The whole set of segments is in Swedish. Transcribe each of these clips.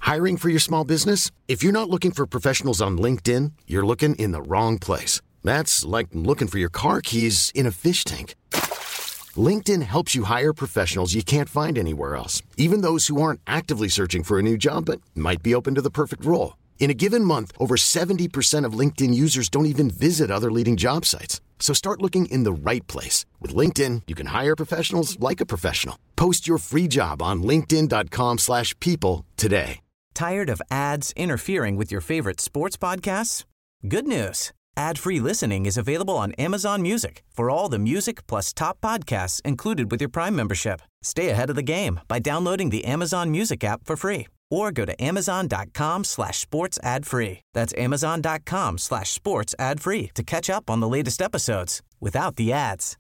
Hiring for your small business? If you're not looking for professionals on LinkedIn, you're looking in the wrong place. That's like looking for your car keys in a fish tank. LinkedIn helps you hire professionals you can't find anywhere else, even those who aren't actively searching for a new job but might be open to the perfect role. In a given month, over 70% of LinkedIn users don't even visit other leading job sites. So start looking in the right place. With LinkedIn, you can hire professionals like a professional. Post your free job on linkedin.com/people today. Tired of ads interfering with your favorite sports podcasts? Good news. Ad-free listening is available on Amazon Music for all the music plus top podcasts included with your Prime membership. Stay ahead of the game by downloading the Amazon Music app for free or go to amazon.com/sports ad free. That's amazon.com/sports ad free to catch up on the latest episodes without the ads.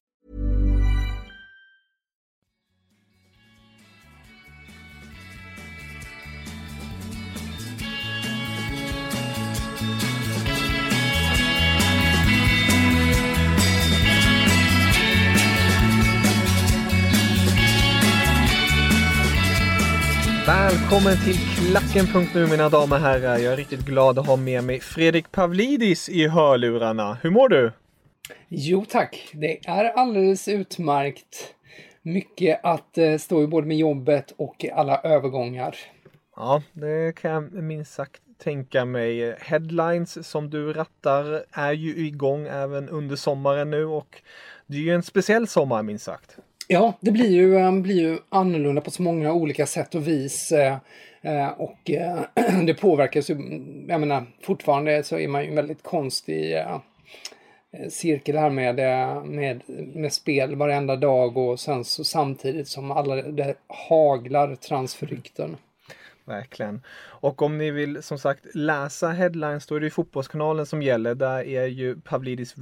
Välkommen till Klacken.nu mina damer och herrar. Jag är riktigt glad att ha med mig Fredrik Pavlidis i hörlurarna. Hur mår du? Jo tack, det är alldeles utmärkt. Mycket att stå i både med jobbet och alla övergångar. Ja, det kan jag minst sagt tänka mig. Headlines som du rattar är ju igång även under sommaren nu och det är ju en speciell sommar minst sagt. Ja, det blir ju annorlunda på så många olika sätt och vis och det påverkas ju, jag menar, fortfarande så är man ju en väldigt konstig cirkel här med spel varenda dag och sen så samtidigt som alla det haglar transferrykten. Verkligen. Och om ni vill som sagt läsa headlines då är det ju Fotbollskanalen som gäller. Där är ju Pavlidis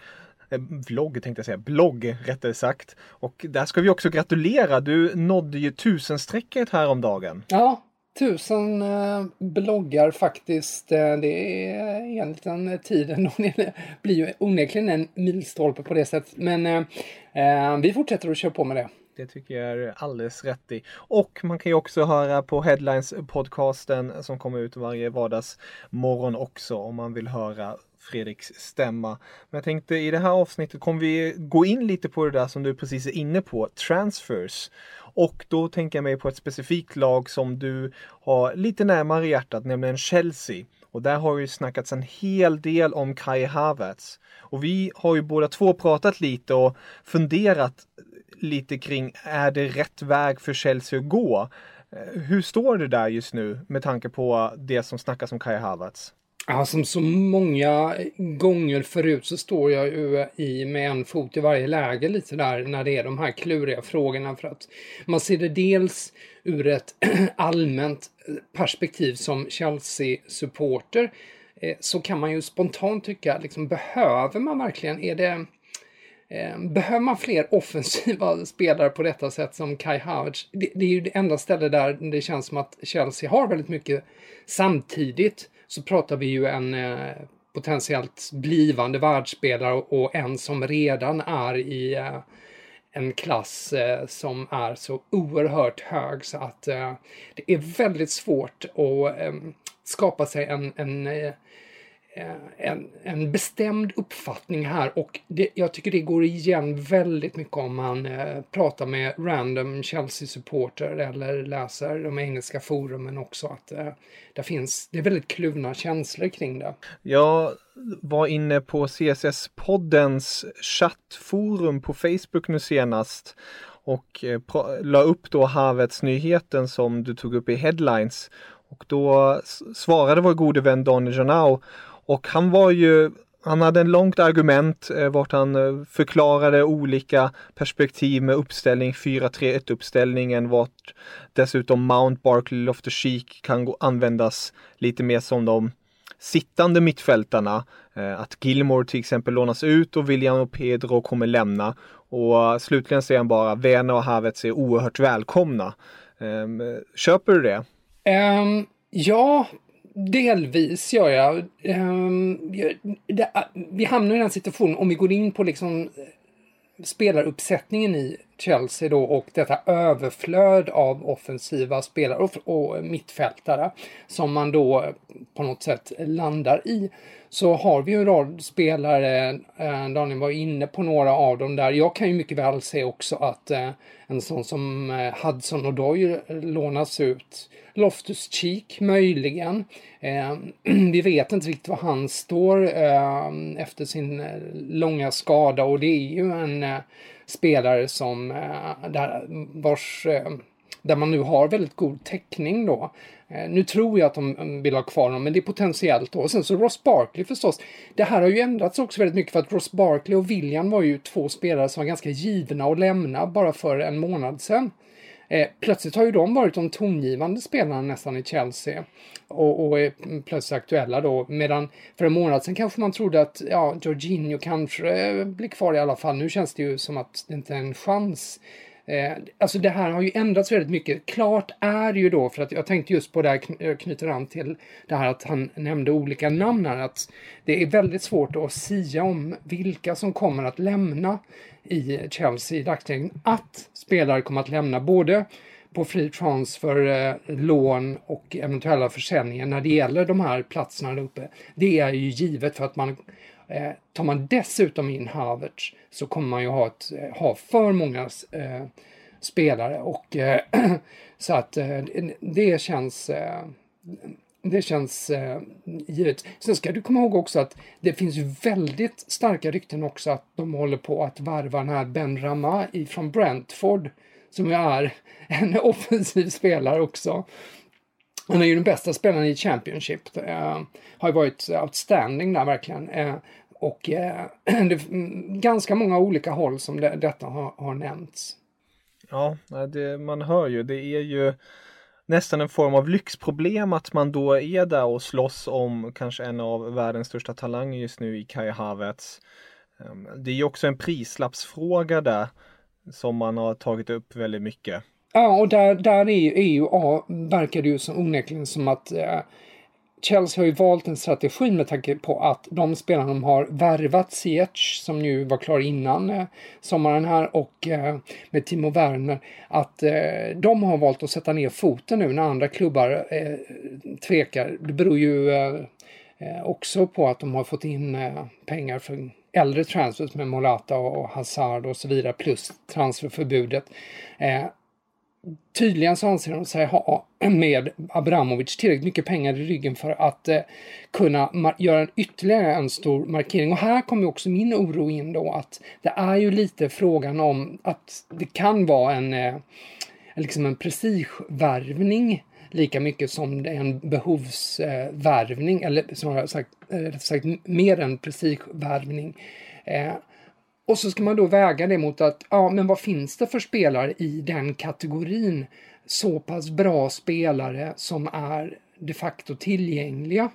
blogg rättare sagt. Och där ska vi också gratulera. Du nådde ju 1000-strecket här om dagen. Ja, 1000 bloggar faktiskt. Det är en liten tid. Det blir ju onekligen en milstolpe på det sättet. Men vi fortsätter att köra på med det. Det tycker jag är alldeles rätt i. Och man kan ju också höra på Headlines-podcasten som kommer ut varje vardagsmorgon också om man vill höra Fredriks stämma. Men jag tänkte i det här avsnittet kommer vi gå in lite på det där som du precis är inne på, transfers. Och då tänker jag mig på ett specifikt lag som du har lite närmare hjärtat, nämligen Chelsea. Och där har ju snackats en hel del om Kai Havertz. Och vi har ju båda två pratat lite och funderat lite kring, är det rätt väg för Chelsea att gå? Hur står det där just nu med tanke på det som snackas om Kai Havertz? Ja, som så många gånger förut så står jag ju med en fot i varje läge lite där när det är de här kluriga frågorna, för att man ser det dels ur ett allmänt perspektiv som Chelsea-supporter, så kan man ju spontant tycka, liksom, behöver man verkligen, behöver man fler offensiva spelare på detta sätt som Kai Havertz? Det är ju det enda stället där det känns som att Chelsea har väldigt mycket. Samtidigt så pratar vi ju en potentiellt blivande världsspelare och en som redan är i en klass som är så oerhört hög så att det är väldigt svårt att skapa sig en bestämd uppfattning här, och jag tycker det går igen väldigt mycket om man pratar med random Chelsea-supporter eller läser de engelska forumen också, att det är väldigt kluvna känslor kring det. Jag var inne på CSS-poddens chattforum på Facebook nu senast och la upp då Havertz-nyheten som du tog upp i headlines, och då svarade vår gode vän Donny Janau. Och han hade en långt argument vart han förklarade olika perspektiv med uppställning 4-3-1 uppställningen, vart dessutom Mount, Barkley, Loftus-Cheek kan användas lite mer som de sittande mittfältarna. Att Gilmore till exempel lånas ut och William och Pedro kommer lämna. Och slutligen säger han bara Werner och Havertz är oerhört välkomna. Köper du det? Ja, delvis gör jag. Vi hamnar i den situationen om vi går in på liksom spelaruppsättningen i Chelsea då och detta överflöd av offensiva spelare och mittfältare som man då på något sätt landar i, så har vi ju en rad spelare. Daniel var inne på några av dem där. Jag kan ju mycket väl se också att en sån som Hudson och då lånas ut. Loftus-Cheek möjligen. Vi vet inte riktigt var han står efter sin långa skada, och det är ju en spelare som där man nu har väldigt god täckning då. Nu tror jag att de vill ha kvar honom, men det är potentiellt då. Och sen så Ross Barkley förstås. Det här har ju ändrats också väldigt mycket, för att Ross Barkley och Willian var ju två spelare som var ganska givna att lämna bara för en månad sedan. Plötsligt har ju de varit de tongivande spelarna nästan i Chelsea och är plötsligt aktuella då, medan för en månad sedan kanske man trodde att Jorginho kanske blir kvar i alla fall. Nu känns det ju som att det inte är en chans. Alltså det här har ju ändrats väldigt mycket. Klart är ju då, för att jag tänkte just på det här, knyter an till det här att han nämnde olika namn här, att det är väldigt svårt att sia om vilka som kommer att lämna i Chelsea i dagsläget. Att spelare kommer att lämna både på free transfer, lån och eventuella försäljningar när det gäller de här platserna där uppe. Det är ju givet, för att tar man dessutom in Havertz så kommer man ju ha för många spelare, och så att det känns givet. Sen ska du komma ihåg också att det finns ju väldigt starka rykten också att de håller på att värva den här Ben Rama från Brentford, som ju är en offensiv spelare också. Han är ju den bästa spelaren i Championship. Har ju varit outstanding där verkligen. Och det är ganska många olika håll som detta har nämnts. Ja, man hör ju. Det är ju nästan en form av lyxproblem att man då är där och slåss om kanske en av världens största talanger just nu i Kai Havertz. Det är ju också en prislappsfråga där som man har tagit upp väldigt mycket. Ja, och där verkar det ju som onekligen som att Chelsea har ju valt en strategi med tanke på att de spelarna de har värvat, Ziyech som ju var klar innan sommaren här, och med Timo Werner, att de har valt att sätta ner foten nu när andra klubbar tvekar. Det beror ju också på att de har fått in pengar för äldre transfers med Morata och Hazard och så vidare, plus transferförbudet. Tydligen så anser de sig ha med Abramovic tillräckligt mycket pengar i ryggen för att kunna göra ytterligare en stor markering. Och här kommer också min oro in då, att det är ju lite frågan om att det kan vara en prestigevärvning lika mycket som det är en behovsvärvning, eller som jag sagt mer än prestigevärvning. Och så ska man då väga det mot att, men vad finns det för spelare i den kategorin? Så pass bra spelare som är de facto tillgängliga.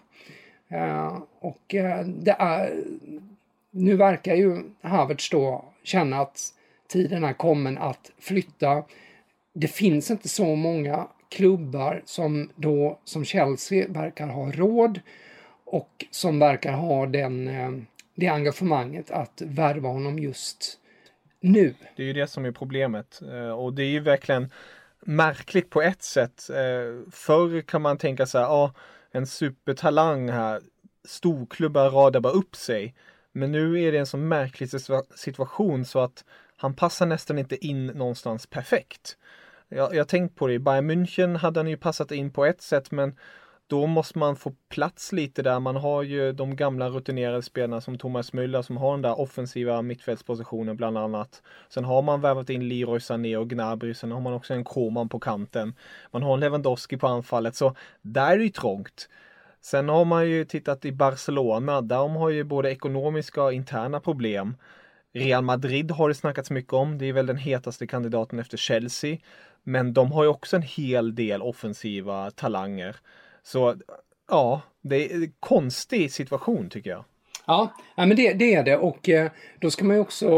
Nu verkar ju Havertz då känna att tiden är kommen att flytta. Det finns inte så många klubbar som Chelsea verkar ha råd och som verkar ha det engagemanget att värva honom just nu. Det är ju det som är problemet. Och det är ju verkligen märkligt på ett sätt. Förr kan man tänka så här, en supertalang här. Storklubbar radar bara upp sig. Men nu är det en så märklig situation så att han passar nästan inte in någonstans perfekt. Jag har tänkt på det. I Bayern München hade han ju passat in på ett sätt, men då måste man få plats lite där. Man har ju de gamla rutinerade spelarna som Thomas Müller som har den där offensiva mittfältspositionen bland annat. Sen har man värvat in Leroy Sané och Gnabry. Sen har man också en Koman på kanten. Man har en Lewandowski på anfallet. Så där är det ju trångt. Sen har man ju tittat i Barcelona. De har ju både ekonomiska och interna problem. Real Madrid har det snackats mycket om. Det är väl den hetaste kandidaten efter Chelsea. Men de har ju också en hel del offensiva talanger. Så ja, det är en konstig situation tycker jag. Ja, men det är det, och då ska man ju också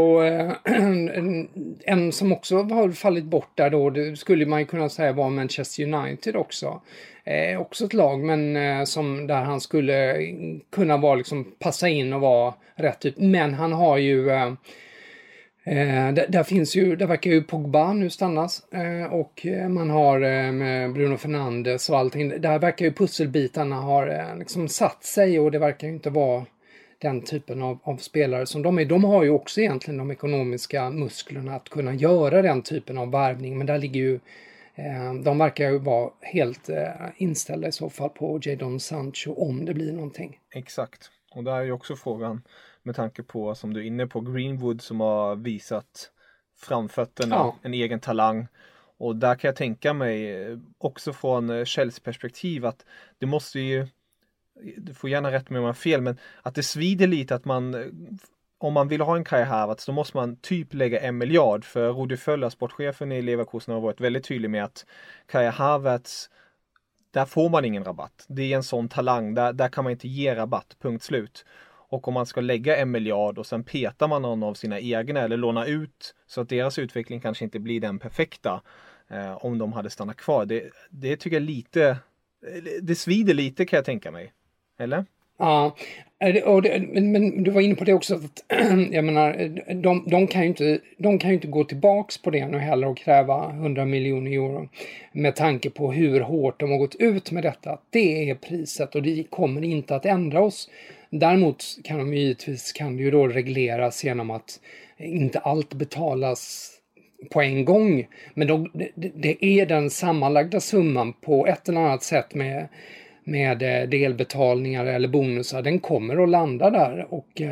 en som också har fallit bort där då, det skulle man ju kunna säga var Manchester United också. Också ett lag, men som där han skulle kunna vara passa in och vara rätt typ. Men han har ju Där verkar ju Pogba nu stannas och man har med Bruno Fernandes och allting. Där verkar ju pusselbitarna har liksom satt sig, och det verkar ju inte vara den typen av spelare som de är. De har ju också egentligen de ekonomiska musklerna att kunna göra den typen av värvning, men där ligger ju de verkar ju vara helt inställda i så fall på Jadon Sancho om det blir någonting. Exakt, och där är ju också frågan med tanke på, som du är inne på, Greenwood som har visat framfötterna, en egen talang. Och där kan jag tänka mig också från Chelsea perspektiv att det måste ju, du får gärna rätt med om jag har fel, men att det svider lite att man, om man vill ha en Kai Havertz, då måste man typ lägga 1 miljard. För Rudi Völler, sportchefen i Leverkusen, har varit väldigt tydlig med att Kai Havertz, där får man ingen rabatt. Det är en sån talang, där kan man inte ge rabatt, punkt slut. Och om man ska lägga 1 miljard och sen petar man någon av sina egna eller låna ut så att deras utveckling kanske inte blir den perfekta om de hade stannat kvar. Det tycker jag lite, det svider lite kan jag tänka mig. Eller? Ja, men du var inne på det också, att jag menar, de kan ju inte gå tillbaks på det nu heller och kräva 100 miljoner euro med tanke på hur hårt de har gått ut med detta. Det är priset och det kommer inte att ändra oss. Däremot kan det ju då regleras genom att inte allt betalas på en gång, men det är den sammanlagda summan på ett eller annat sätt med delbetalningar eller bonusar, den kommer att landa där, och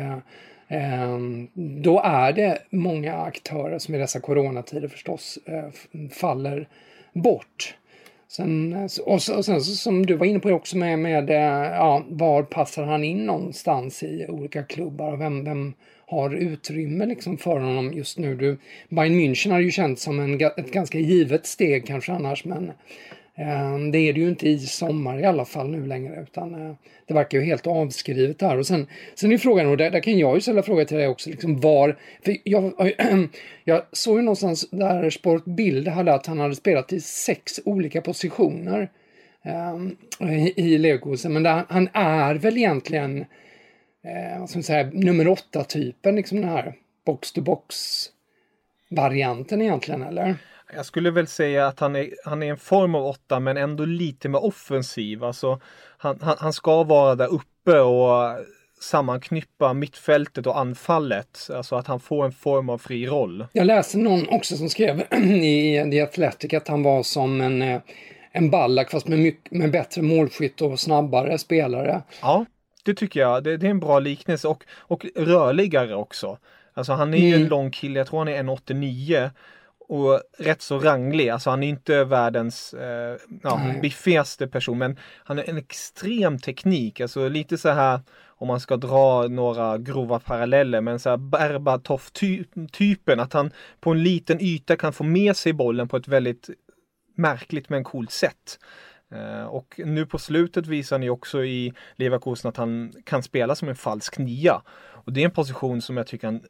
då är det många aktörer som i dessa coronatider förstås faller bort. Sen som du var inne på också med var passar han in någonstans i olika klubbar och vem har utrymme liksom för honom just nu. Bayern München har ju känts som ett ganska givet steg kanske annars, men det är det ju inte i sommar i alla fall nu längre, utan det verkar ju helt avskrivet där. Och sen är frågan, och där kan jag ju ställa fråga till dig också, liksom för jag såg ju någonstans där Sportbild hade att han hade spelat i 6 olika positioner i Leverkusen, men han är väl egentligen vad ska man säga, nummer 8-typen, liksom den här box-to-box-varianten egentligen, eller? Jag skulle väl säga att han är en form av 8, men ändå lite mer offensiv. Alltså, han ska vara där uppe och sammanknyppa mittfältet och anfallet. Alltså att han får en form av fri roll. Jag läste någon också som skrev i The Athletic att han var som en Ballack fast med bättre målskytt och snabbare spelare. Ja, det tycker jag. Det är en bra liknelse och rörligare också. Alltså han är ju en lång kille, jag tror han är 1,89 och rätt så ranglig. Alltså han är inte världens biffigaste person, men han har en extrem teknik. Alltså lite så här, om man ska dra några grova paralleller, men så här Berbatov-typen, att han på en liten yta kan få med sig bollen på ett väldigt märkligt men coolt sätt. Och nu på slutet visar ni också i Leverkusen att han kan spela som en falsk nia. Och det är en position som jag tycker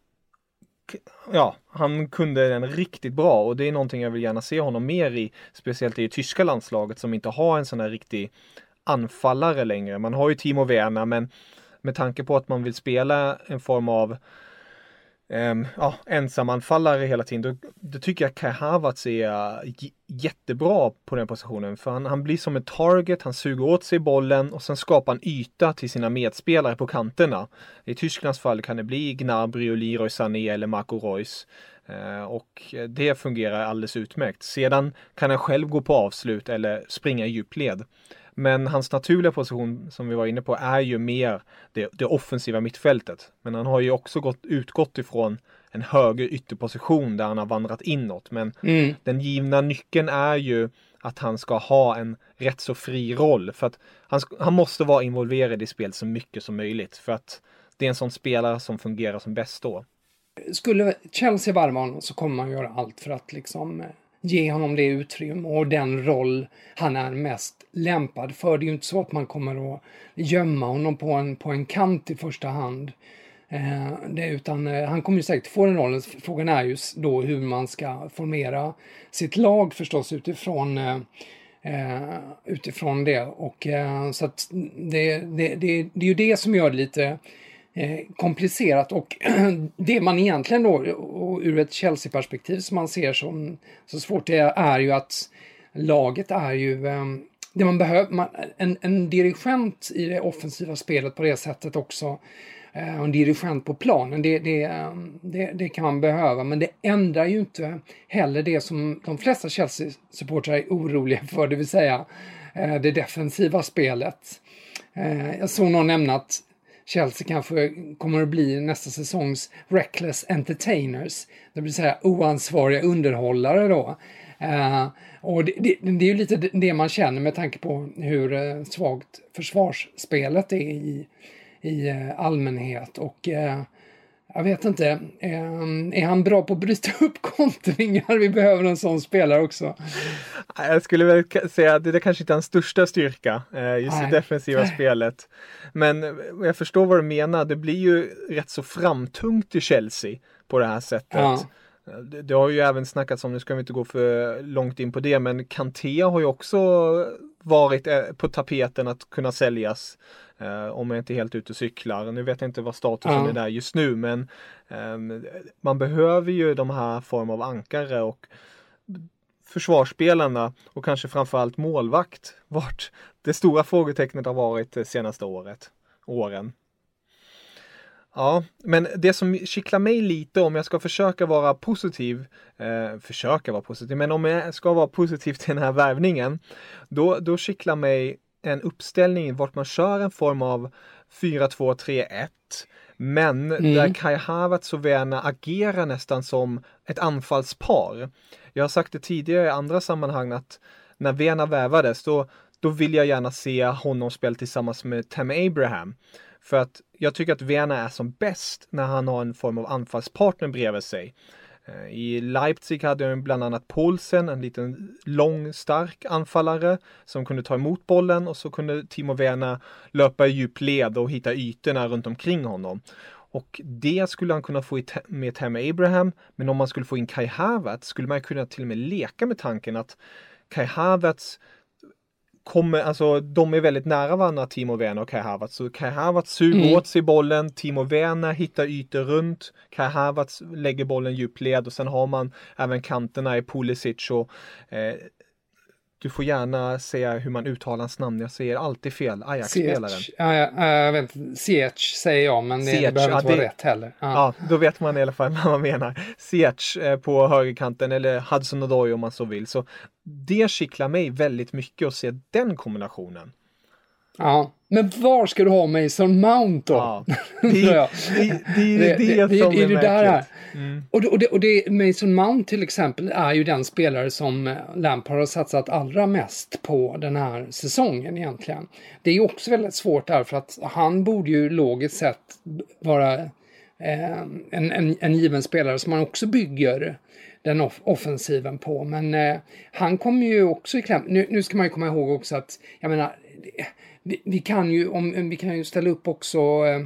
han kunde den riktigt bra, och det är någonting jag vill gärna se honom mer i, speciellt i tyska landslaget som inte har en sån här riktig anfallare längre. Man har ju Timo Werner, men med tanke på att man vill spela en form av ensamanfallare hela tiden, då tycker jag Kai Havertz är jättebra på den positionen, för han blir som en target, han suger åt sig bollen och sen skapar en yta till sina medspelare på kanterna. I Tysklands fall kan det bli Gnabry och Leroy Sané eller Marco Reus, och det fungerar alldeles utmärkt. Sedan kan han själv gå på avslut eller springa i djupled. Men hans naturliga position, som vi var inne på, är ju mer det offensiva mittfältet. Men han har ju också utgått ifrån en höger ytterposition där han har vandrat inåt. Men den givna nyckeln är ju att han ska ha en rätt så fri roll. För att han måste vara involverad i spel så mycket som möjligt. För att det är en sån spelare som fungerar som bäst då. Skulle Chelsea värva honom så kommer man göra allt för att liksom ge honom det utrymme och den roll han är mest lämpad för. Det är ju inte så att man kommer att gömma honom på en kant i första hand. Utan han kommer ju säkert få den rollen. Frågan är ju då hur man ska formera sitt lag förstås utifrån det. Och så att det är ju det som gör det lite komplicerat, och det man egentligen då, och ur ett Chelsea-perspektiv som man ser som så svårt, det är ju att laget är ju det man behöver, en dirigent i det offensiva spelet på det sättet också, och en dirigent på planen, det kan man behöva, men det ändrar ju inte heller det som de flesta Chelsea-supportrar är oroliga för, det vill säga det defensiva spelet. Jag såg någon nämna att Chelsea kanske kommer att bli nästa säsongs reckless entertainers, det vill säga oansvariga underhållare då. Och det är ju lite det man känner med tanke på hur svagt försvarsspelet är i allmänhet, och jag vet inte, är han bra på att bryta upp kontringar? Vi behöver en sån spelare också. Jag skulle väl säga att det kanske inte är den största styrka, just det defensiva spelet. Men jag förstår vad du menar. Det blir ju rätt så framtungt i Chelsea på det här sättet. Ja. Det har ju även snackats om, nu ska vi inte gå för långt in på det, men Kanté har ju också varit på tapeten att kunna säljas, om jag inte är helt ute och cyklar. Nu vet jag inte vad statusen är där just nu, men man behöver ju de här form av ankare, och försvarsspelarna och kanske framförallt målvakt, vart det stora frågetecknet har varit det senaste åren. Ja, men det som kittlar mig lite, om jag ska försöka vara positiv, men om jag ska vara positiv till den här värvningen, då kittlar mig en uppställning vart man kör en form av 4-2-3-1, men där Kai Havertz och Werner agerar nästan som ett anfallspar. Jag har sagt det tidigare i andra sammanhang att när Werner värvades, då vill jag gärna se honom spela tillsammans med Tammy Abraham. För att jag tycker att Werner är som bäst när han har en form av anfallspartner bredvid sig. I Leipzig hade han bland annat Poulsen, en liten lång, stark anfallare som kunde ta emot bollen, och så kunde Timo Werner löpa i djupled och hitta ytorna runt omkring honom. Och det skulle han kunna få med Tammy Abraham, men om man skulle få in Kai Havertz skulle man kunna till och med leka med tanken att Kai Havertz de är väldigt nära varandra, Timo Werner och Kai Havertz. Så Kai Havertz suger åt sig bollen, Timo Werner hittar ytor runt, Kai Havertz lägger bollen djupled, och sen har man även kanterna i Pulisic, och du får gärna säga hur man uttalar hans namn. Jag säger alltid fel. Ajax-spelaren. Jag vet inte. Ziyech säger jag, men det behöver inte vara rätt heller. Ja, då vet man i alla fall vad man menar. Ziyech på högerkanten, eller Hudson-Odoi om man så vill. Så det kittlar mig väldigt mycket att se den kombinationen. Ja, men var ska du ha Mason Mount då? Ja, det som är märkligt. Och det, Mason Mount till exempel är ju den spelare som Lampard har satsat allra mest på den här säsongen egentligen. Det är ju också väldigt svårt där, för att han borde ju logiskt sett vara en given spelare som man också bygger den offensiven på. Men han kommer ju också i kläm. Nu ska man ju komma ihåg också att, jag menar, vi kan ju ställa upp också,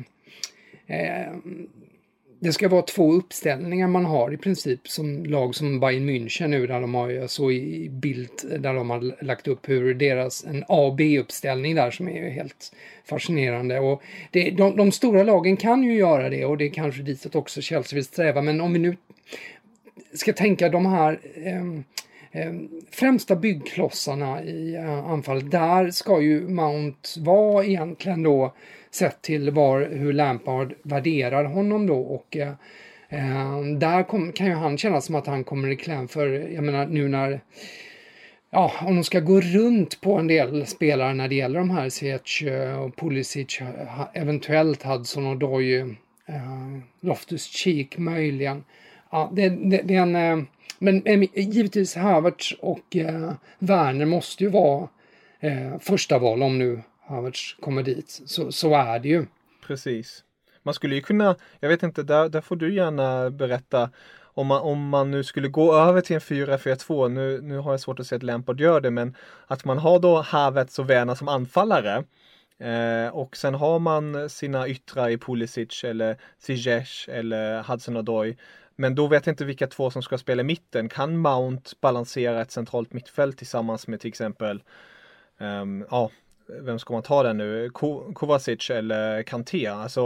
det ska vara 2 uppställningar man har i princip som lag som Bayern München nu, där de har, jag såg i bild där de har lagt upp hur deras en A- och B-uppställning där, som är helt fascinerande, och de stora lagen kan ju göra det, och det är kanske ditåt också Chelsea vill sträva. Men om vi nu ska tänka de här främsta byggklossarna i anfallet, där ska ju Mount vara egentligen då, sett till hur Lampard värderar honom då, och där kan ju han känna som att han kommer i kläm, för jag menar nu när om de ska gå runt på en del spelare när det gäller de här Ziyech och Pulisic, eventuellt Hudson-Odoi, Loftus-Cheek möjligen. Ja, det är en men givetvis Havertz och Werner måste ju vara första val om nu Havertz kommer dit. Så är det ju. Precis. Man skulle ju kunna, jag vet inte, där får du gärna berätta, om man nu skulle gå över till en 4-4-2, nu har jag svårt att se att Lampard gör det, men att man har då Havertz och Werner som anfallare, och sen har man sina yttrar i Pulisic eller Ziyech eller Hudson-Odoi. Men då vet jag inte vilka 2 som ska spela i mitten. Kan Mount balansera ett centralt mittfält tillsammans med till exempel vem ska man ta den nu? Kovacic eller Kanté? Alltså...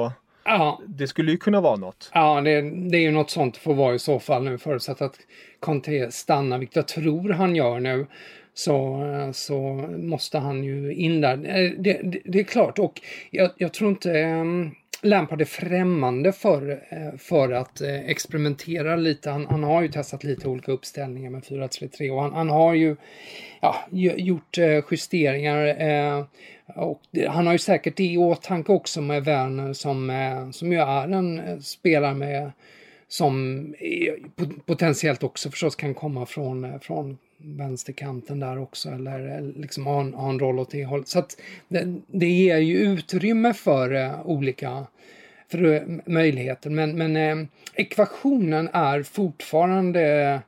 Ja. Det skulle ju kunna vara något. Ja, det är ju något sånt får vara i så fall nu, förutsatt att Conte stannar, vilket jag tror han gör nu. Så måste han ju in där. Det är klart, och jag tror inte Lampard är främmande för att experimentera lite. Han har ju testat lite olika uppställningar med 4-3-3 och han har ju gjort justeringar och han har ju säkert det i åtanke också med Werner som ju är en spelare med som potentiellt också förstås kan komma från vänsterkanten där också, eller liksom ha en roll åt det hållet. Så att det ger ju utrymme för olika möjligheter, men ekvationen är fortfarande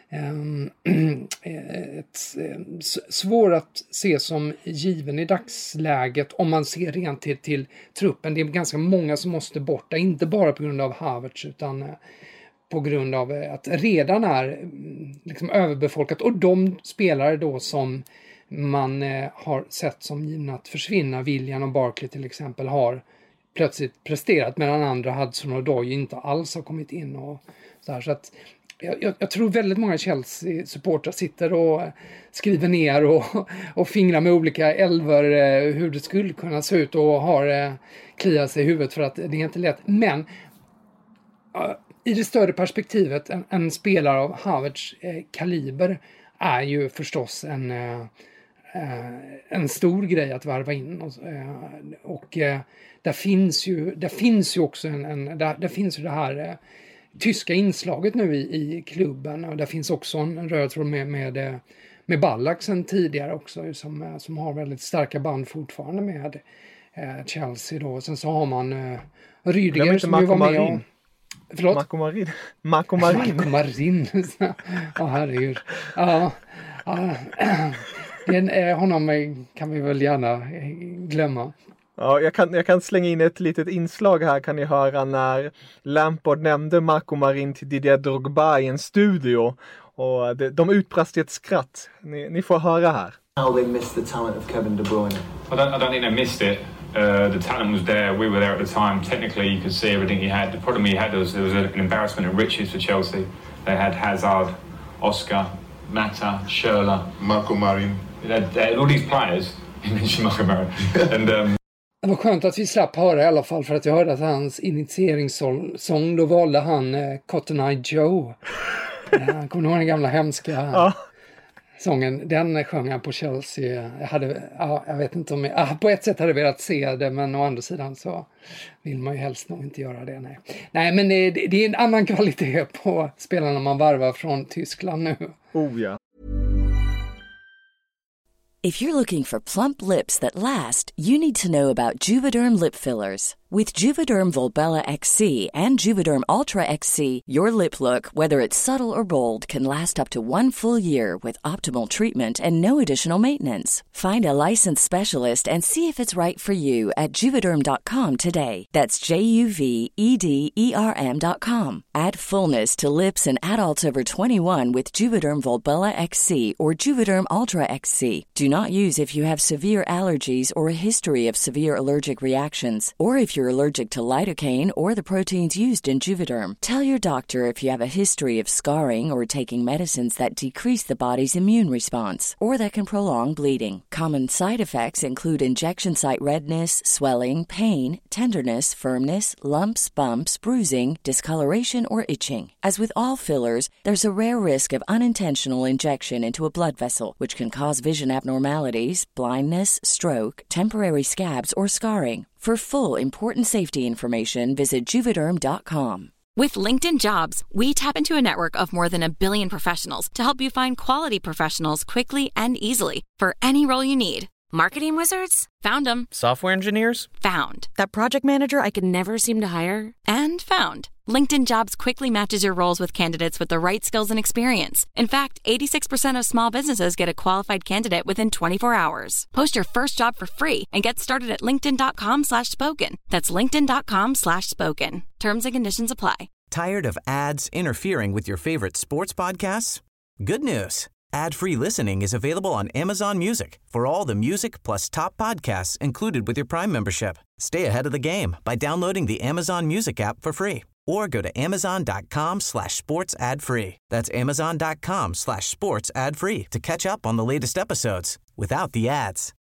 svår att se som given i dagsläget om man ser rent till truppen. Det är ganska många som måste bort, inte bara på grund av Havertz utan på grund av att redan är liksom överbefolkat, och de spelare då som man har sett som givna att försvinna, Willian och Barkley till exempel, har plötsligt presterat, medan andra Hudson och Odoi inte alls har kommit in och så här. Så att jag tror väldigt många Chelsea-supportrar sitter och skriver ner och fingrar med olika älvor hur det skulle kunna se ut och har kliat sig i huvudet för att det är inte lätt. Men i det större perspektivet, en spelare av Havertz kaliber är ju förstås en stor grej att varva in. Och där finns ju också där finns ju det här tyska inslaget nu i klubben, och där finns också en röd tråd med Ballack sen tidigare också, som har väldigt starka band fortfarande med Chelsea då. Sen så har man Rydiger som ju var med och... Förlåt? Marco Marin. Ja, herregud. Ja. Honom kan vi väl gärna glömma. Ja, jag kan slänga in ett litet inslag här, kan ni höra när Lampard nämnde Marco Marin till Didier Drogba i en studio, och de utbrast i ett skratt. Ni får höra här. How they missed the talent of Kevin De Bruyne. I don't think they missed it. The talent was there. We were there at the time. Technically, you could see everything he had. The problem he had was there was an embarrassment of riches for Chelsea. They had Hazard, Oscar, Mata, Schürrle, Marco Marin. They had all these players. You mentioned Marco Marin. And det var skönt att vi slapp höra i alla fall, för att jag hörde att hans initieringssång, då valde han Cotton Eye Joe. Kommer du ihåg den gamla hemska sången? Den sjöng han på Chelsea. Jag vet inte om jag på ett sätt hade velat se det, men å andra sidan så vill man ju helst nog inte göra det. Nej, men det är en annan kvalitet på spelarna man varvar från Tyskland nu. Oh ja. If you're looking for plump lips that last, you need to know about Juvederm lip fillers. With Juvederm Volbella XC and Juvederm Ultra XC, your lip look, whether it's subtle or bold, can last up to 1 full year with optimal treatment and no additional maintenance. Find a licensed specialist and see if it's right for you at Juvederm.com today. That's JUVEDERM.com. Add fullness to lips in adults over 21 with Juvederm Volbella XC or Juvederm Ultra XC. Do not use if you have severe allergies or a history of severe allergic reactions, or if you're allergic to lidocaine or the proteins used in Juvederm. Tell your doctor if you have a history of scarring or taking medicines that decrease the body's immune response or that can prolong bleeding. Common side effects include injection site redness, swelling, pain, tenderness, firmness, lumps, bumps, bruising, discoloration, or itching. As with all fillers, there's a rare risk of unintentional injection into a blood vessel, which can cause vision abnormalities, blindness, stroke, temporary scabs, or scarring. For full, important safety information, visit Juvederm.com. With LinkedIn Jobs, we tap into a network of more than 1 billion professionals to help you find quality professionals quickly and easily for any role you need. Marketing wizards? Found them. Software engineers? Found. That project manager I could never seem to hire? And found. LinkedIn Jobs quickly matches your roles with candidates with the right skills and experience. In fact, 86% of small businesses get a qualified candidate within 24 hours. Post your first job for free and get started at linkedin.com/spoken. That's linkedin.com/spoken. Terms and conditions apply. Tired of ads interfering with your favorite sports podcasts? Good news. Ad-free listening is available on Amazon Music for all the music plus top podcasts included with your Prime membership. Stay ahead of the game by downloading the Amazon Music app for free or go to amazon.com/sports ad free. That's amazon.com/sports ad free to catch up on the latest episodes without the ads.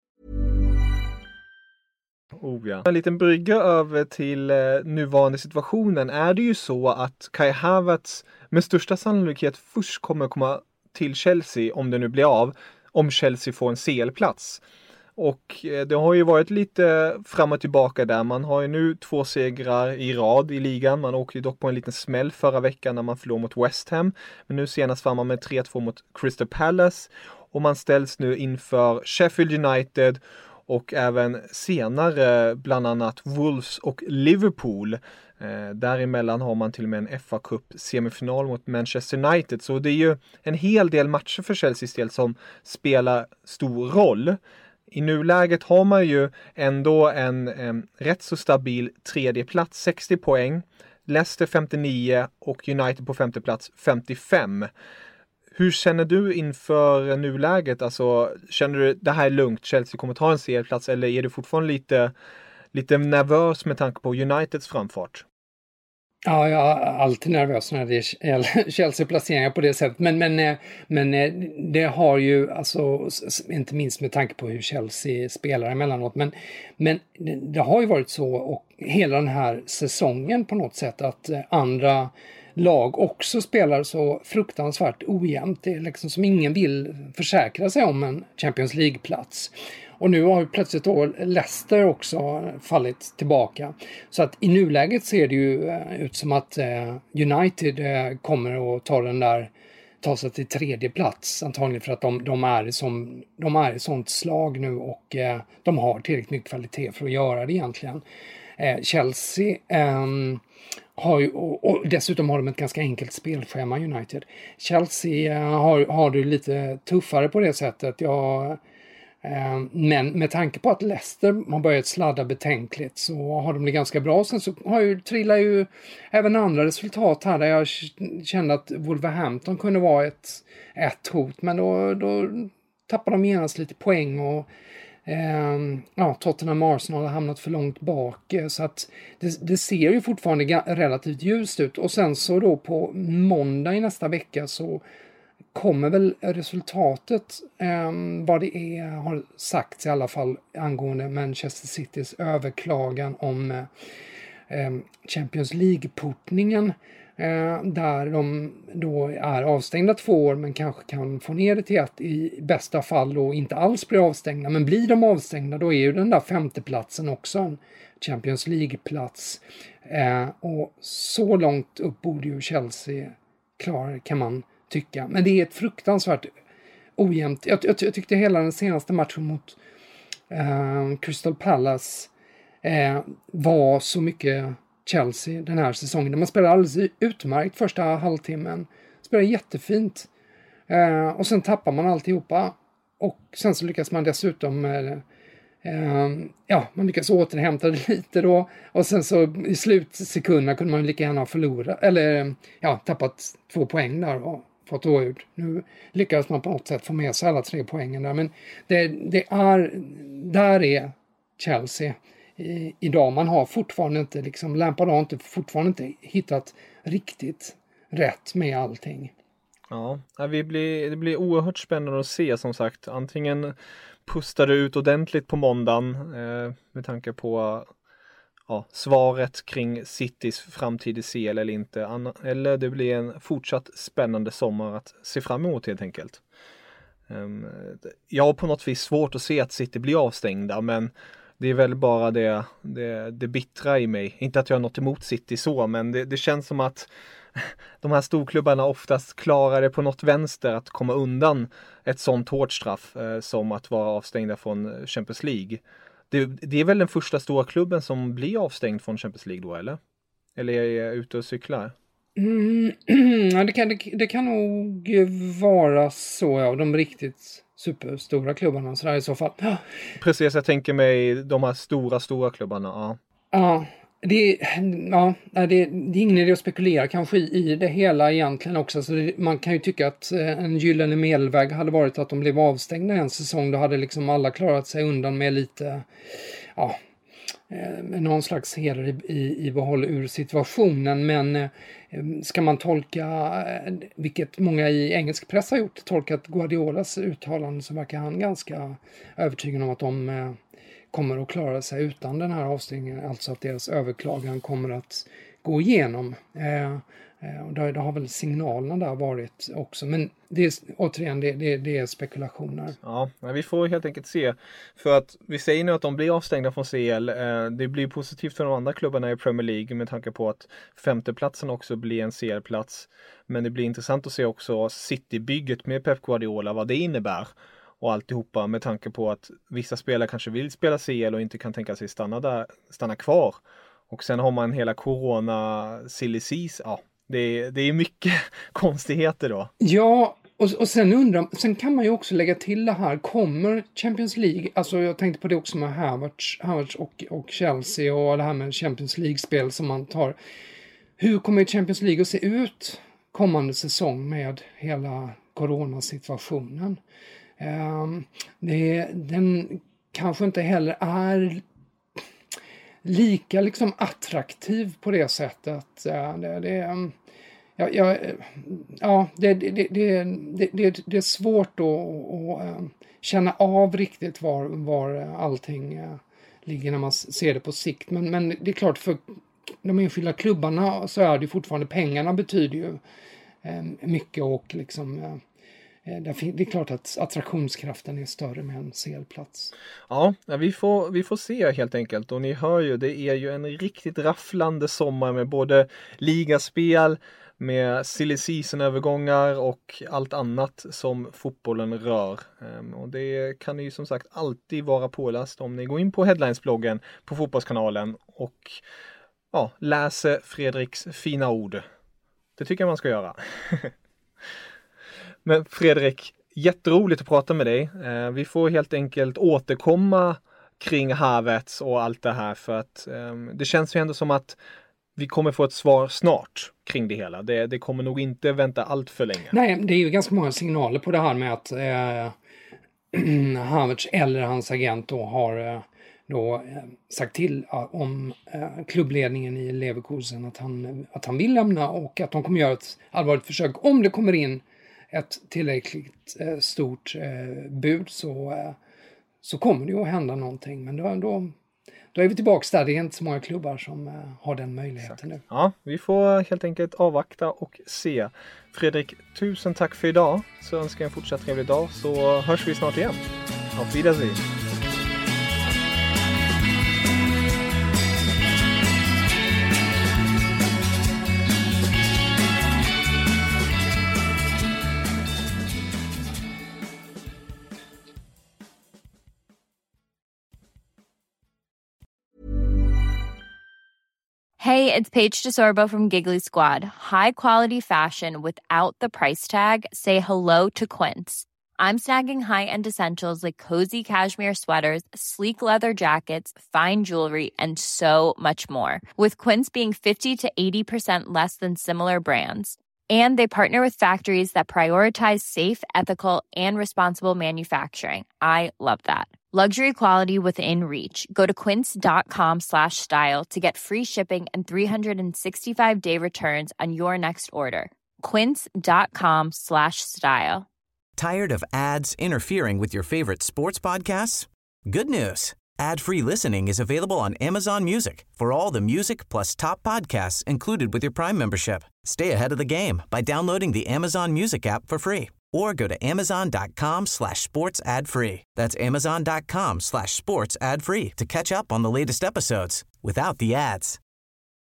Ja. En liten brygga över till nuvarande situationen är det ju så att Kai Havertz med största sannolikhet först kommer komma till Chelsea om det nu blir av, om Chelsea får en CL-plats. Och det har ju varit lite fram och tillbaka där. Man har ju nu 2 segrar i rad i ligan. Man åkte ju dock på en liten smäll förra veckan när man förlorade mot West Ham. Men nu senast var man med 3-2 mot Crystal Palace. Och man ställs nu inför Sheffield United och även senare bland annat Wolves och Liverpool. Däremellan har man till och med en FA Cup semifinal mot Manchester United. Så det är ju en hel del matcher för Chelseas del som spelar stor roll. I nuläget har man ju ändå en rätt så stabil tredje plats, 60 poäng. Leicester 59 och United på femte plats 55. Hur känner du inför nuläget? Alltså, känner du det här är lugnt, Chelsea kommer ta en CL-plats, eller är du fortfarande lite nervös med tanke på Uniteds framfart? Ja, jag är alltid nervös när det är Chelsea-placeringar på det sättet. Men det har ju, alltså, inte minst med tanke på hur Chelsea spelar emellanåt. Men det har ju varit så, och hela den här säsongen på något sätt, att andra lag också spelar så fruktansvärt ojämnt. Det är liksom som ingen vill försäkra sig om en Champions League-plats. Och nu har ju plötsligt då Leicester också fallit tillbaka. Så att i nuläget ser det ju ut som att United kommer att ta sig till tredje plats. Antagligen för att de är i sånt slag nu, och de har tillräckligt mycket kvalitet för att göra det egentligen. Chelsea har ju, och dessutom har de ett ganska enkelt spelschema, United. Chelsea har det lite tuffare på det sättet. Men med tanke på att Leicester har börjat sladda betänkligt så har de det ganska bra. Sen så trillar ju även andra resultat här där jag kände att Wolverhampton kunde vara ett hot. Men då tappar de genast lite poäng, och Tottenham Arsenal har hamnat för långt bak. Så att det ser ju fortfarande relativt ljust ut. Och sen så då på måndag i nästa vecka så kommer väl resultatet, vad det är har sagts i alla fall angående Manchester Citys överklagan om Champions League-portningen, där de då är avstängda 2 år men kanske kan få ner det till att i bästa fall då inte alls blir avstängda. Men blir de avstängda då är ju den där femte platsen också en Champions League-plats. Och så långt upp borde ju Chelsea klara, kan man tycka. Men det är ett fruktansvärt ojämnt. Jag tyckte hela den senaste matchen mot Crystal Palace var så mycket Chelsea den här säsongen. Man spelar alldeles utmärkt första halvtimmen. Spelar jättefint. Och sen tappar man alltihopa. Och sen så lyckas man dessutom man lyckas återhämta det lite då. Och sen så i slutsekunderna kunde man lika gärna förlora. Eller tappat 2 poäng där och fått oavgjort. Nu lyckas man på något sätt få med sig alla 3 poängen där. Men där är Chelsea idag. Man har fortfarande inte, Lampard har fortfarande inte hittat riktigt rätt med allting. Ja, det blir oerhört spännande att se, som sagt. Antingen pustar det ut ordentligt på måndagen med tanke på svaret kring Citys framtid i CL eller inte. Eller det blir en fortsatt spännande sommar att se fram emot helt enkelt. Jag har på något vis svårt att se att City blir avstängda, men det är väl bara det bittra i mig. Inte att jag har något emot City så, men det känns som att de här storklubbarna oftast klarar det på något vänster att komma undan ett sånt hårt straff som att vara avstängda från Champions League. Det är väl den första stora klubben som blir avstängd från Champions League då, eller? Eller är jag ute och cyklar? Det kan nog vara så, ja. De riktigt superstora klubbarna så där i så fall. Precis, jag tänker mig de här stora klubbarna, ja. Ja, Det är ingen idé att spekulera kanske i det hela egentligen också. Så man kan ju tycka att en gyllene medelväg hade varit att de blev avstängda en säsong. Då hade liksom alla klarat sig undan med lite, med någon slags heder i behåll ur situationen. Men ska man tolka, vilket många i engelsk press har gjort, tolkat Guardiolas uttalande, så verkar han ganska övertygad om att de kommer att klara sig utan den här avstängningen, alltså att deras överklagan kommer att gå igenom. Och det har väl signalerna där varit också, men det är, återigen, det är spekulationer. Ja, vi får helt enkelt se. För att vi säger nu att de blir avstängda från CL. Det blir positivt för de andra klubbarna i Premier League med tanke på att femteplatsen också blir en CL-plats. Men det blir intressant att se också City-bygget med Pep Guardiola, vad det innebär. Och alltihopa med tanke på att vissa spelare kanske vill spela CL och inte kan tänka sig stanna kvar. Och sen har man hela corona, silly season. Ja, det är mycket konstigheter då. Ja, och sen kan man ju också lägga till det här. Kommer Champions League, alltså jag tänkte på det också med Havertz och Chelsea och det här med Champions League-spel som man tar. Hur kommer Champions League att se ut kommande säsong med hela coronasituationen? Den kanske inte heller är lika liksom attraktiv på det sättet. Det är svårt att känna av riktigt var allting ligger när man ser det på sikt. Men det är klart, för de enskilda klubbarna så är det fortfarande, pengarna betyder ju mycket, och liksom det är klart att attraktionskraften är större med en CL-plats. Ja, vi får se helt enkelt. Och ni hör ju, det är ju en riktigt rafflande sommar med både ligaspel, med silly season-övergångar och allt annat som fotbollen rör. Och det kan ni ju som sagt alltid vara påläst om ni går in på Headlines-bloggen på Fotbollskanalen och läser Fredriks fina ord. Det tycker jag man ska göra. Men Fredrik, jätteroligt att prata med dig. Vi får helt enkelt återkomma kring Havertz och allt det här, för att det känns ju ändå som att vi kommer få ett svar snart kring det hela. Det kommer nog inte vänta allt för länge. Nej, det är ju ganska många signaler på det här med att Havertz eller hans agent då har sagt till om klubbledningen i Leverkusen att han vill lämna, och att de kommer göra ett allvarligt försök om det kommer in ett tillräckligt stort bud, så kommer det ju att hända någonting. Men då är vi tillbaka där. Det är inte så många klubbar som har den möjligheten nu. Ja, vi får helt enkelt avvakta och se. Fredrik, tusen tack för idag. Så önskar jag en fortsatt trevlig dag, så hörs vi snart igen. Auf Wiedersehen. Hey, it's Paige DeSorbo from Giggly Squad. High quality fashion without the price tag. Say hello to Quince. I'm snagging high-end essentials like cozy cashmere sweaters, sleek leather jackets, fine jewelry, and so much more. With Quince being 50 to 80% less than similar brands. And they partner with factories that prioritize safe, ethical, and responsible manufacturing. I love that. Luxury quality within reach. Go to quince.com/style to get free shipping and 365-day returns on your next order. Quince.com/style. Tired of ads interfering with your favorite sports podcasts? Good news. Ad-free listening is available on Amazon Music for all the music plus top podcasts included with your Prime membership. Stay ahead of the game by downloading the Amazon Music app for free, or go to amazon.com/sports ad free. That's amazon.com/sports ad free to catch up on the latest episodes without the ads.